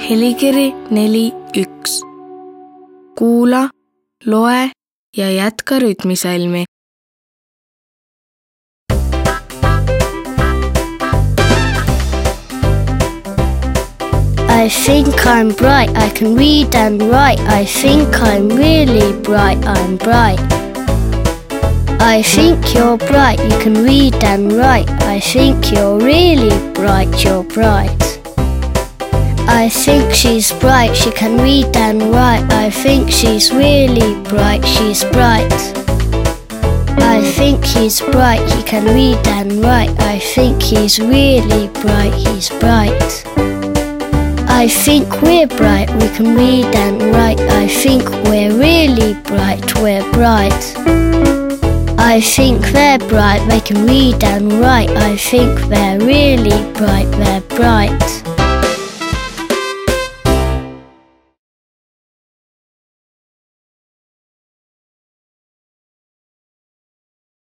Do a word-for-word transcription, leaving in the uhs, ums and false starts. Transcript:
Helikiri neli üks. Kuula, loe ja jätka rütmisalmi. I think I'm bright, I can read and write. I think I'm really bright, I'm bright. I think you're bright, you can read and write. I think you're really bright, you're bright. I think she's bright, she can read and write. I think she's really bright, she's bright. I think he's bright, he can read and write. I think he's really bright, he's bright. I think we're bright, we can read and write. I think we're really bright, we're bright. I think they're bright, they can read and write. I think they're really bright, they're bright.